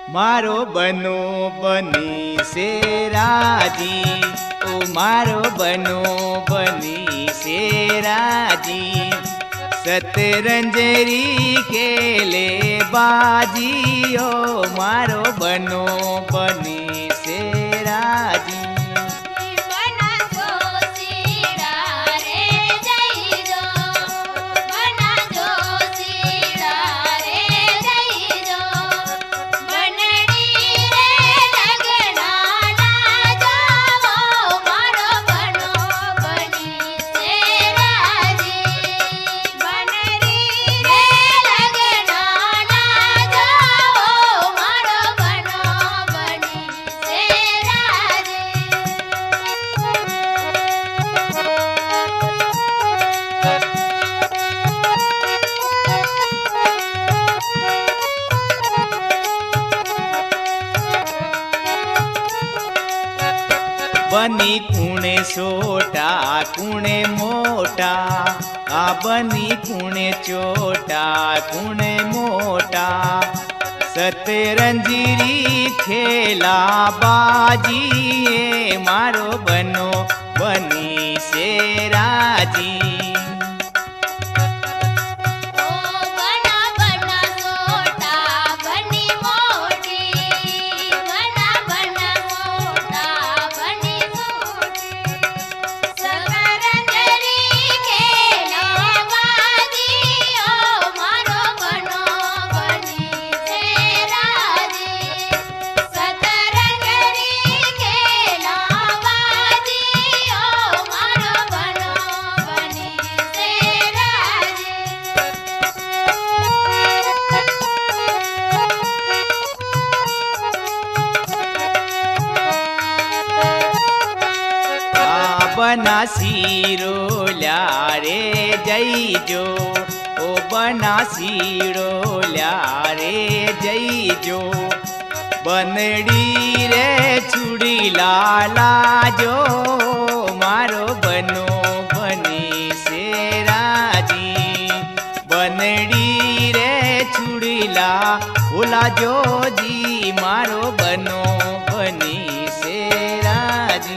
मारो बनो बनी से राजी, ओ मारो बनो बनी से राजी। सतरंजरी खेले बाजी, ओ मारो बनो बनी से राजी। बनी कुणे छोटा कुणे मोटा, आ बनी कुणे छोटा कुणे मोटा। सतरंजरी खेला बाजी, ए मारो बनो बनी से राजी। बनासीरो ल्यारे जईजो, ओ बनासीरो ल्यारे जईजो। बनड़ी रे चूड़ी लाला जो, मारो बनो बनी से राजी। बनड़ी रे चूड़ी ला बोला जो जी, मारो बनो बनी से राजी।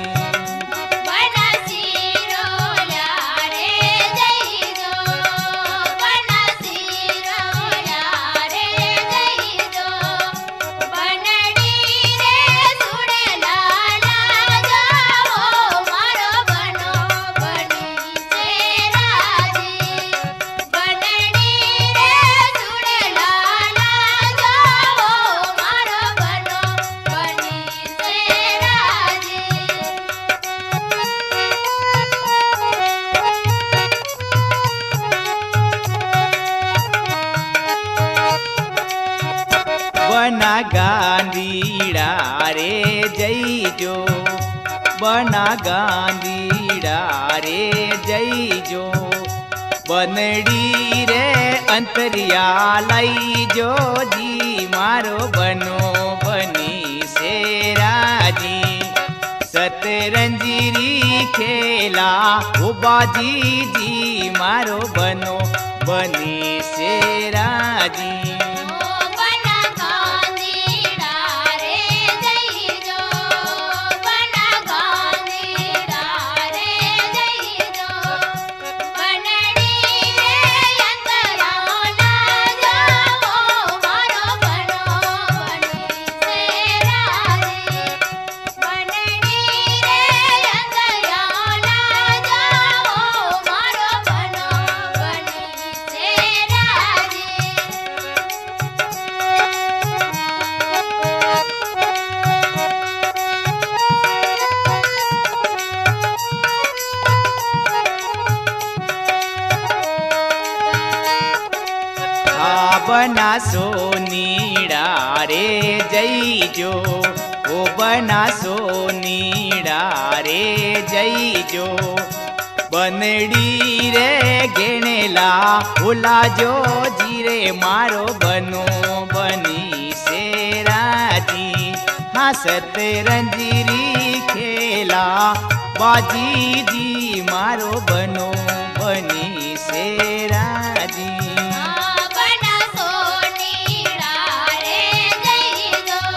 बना गांधीड़ा रे जईजो, बना गांधीड़ा रे जईजो। बनड़ी रे अंतरिया लाई जो जी, मारो बनो बनी से राजी। सतरंजरी खेला ओ बाजी जी, मारो बनो बनी से राजी। बना सोनीड़ा रे जईजो, ओ बना सोनीड़ा रे जईजो। बनड़ी रे गेणेला बोला जो जीरे, मारो बनो बनी से राजी। हाँ सतरंजरी खेला बाजी जी, मारो बनो बनी से राजी। बना सोनीड़ा रे जईजो।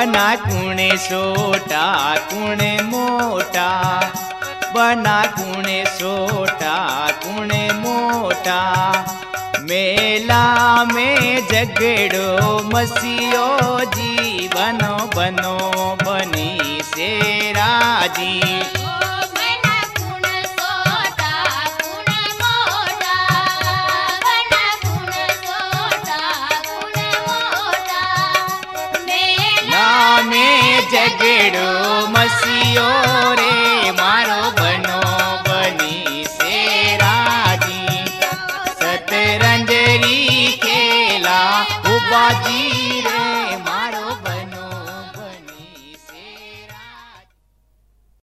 बना कुणे सोटा कुणे मोटा, बना कुणे सोटा कुणे मोटा। मेला में झगड़ो मसियो जी, बनो बनो बनी से राजी। में झगड़ो मसियो रे मारो बनो बनी से राजी। सतरंजरी खेला उबाजी रे।